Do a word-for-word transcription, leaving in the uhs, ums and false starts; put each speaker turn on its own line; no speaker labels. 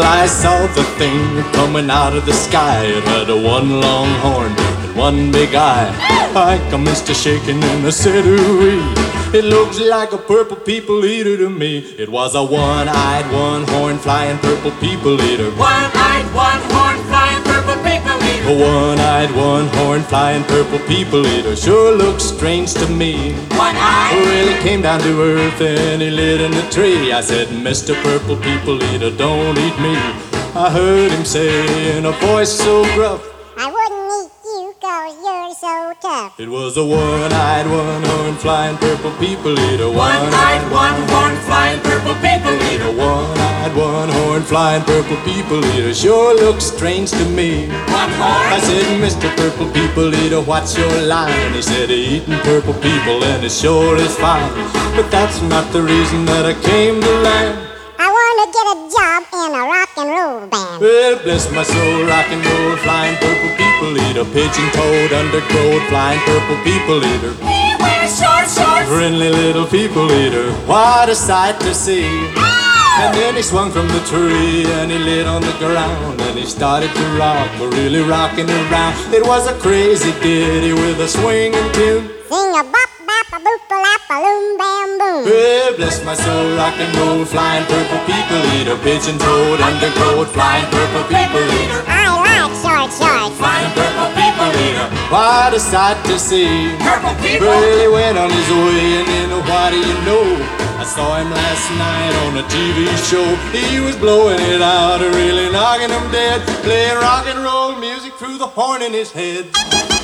I saw the thing coming out of the sky. It had a one long horn and one big eye. I commenced to shaking and I said, ooh-wee, it looks like a purple people eater to me. It was a one-eyed, one-horn flying purple people eater.
One-eyed, one-horn flying purple people eater.
A one-eyed, one-horn flying purple people eater sure looks strange to me.
One-eyed?
Well, he came down to earth and he lit in a tree. I said, Mister Purple People Eater, don't eat me. I heard him say in a voice so gruff,
I wouldn't eat you 'cause you're so tough.
it was a one-eyed, one-horn flying purple people eater.
One-eyed, one-horn flying purple people eater.
One-eyed, one-horn flying purple people eater sure looks strange to me.
One horn?
I said, Mister Purple People Eater, what's your line? He said, eating purple people and it sure is fine. But that's not the reason that I came to land.
I want to get a job in a rock and roll band.
Well, bless my soul, rock and roll, flying purple people eater. Pigeon-toed, undergrowth, flying purple people eater.
He wears short shorts.
Friendly little people eater, what a sight to see. And then he swung from the tree and he lit on the ground and he started to rock, really rocking around. It was a crazy ditty with a swinging tune.
Sing a bop bop a boop a lap a loom bam boom.
Well, bless my soul, rock and roll, flying purple people eater. Pigeon-toed, undergrowth, flying purple people eater.
I like short shorts.
Flying purple people eater.
What a sight to see.
Purple people.
Well, he went on his way and then what do you know? I saw him last night on a T V show. He was blowing it out, really knocking them dead, playing rock and roll music through the horn in his head.